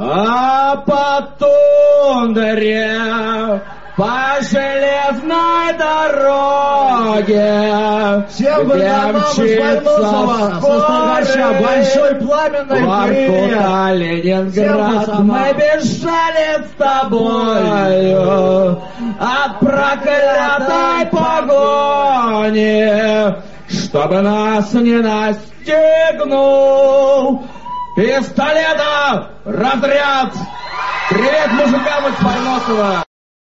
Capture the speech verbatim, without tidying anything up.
А по тундре, по железной дороге всем гражданам из Войнушева со Строгача большой пламенной Воркута, Ленинград, мы бежали с тобою от проклятой погони, чтобы нас не настигнул пистолета разряд. Привет мужикам из Войнушева!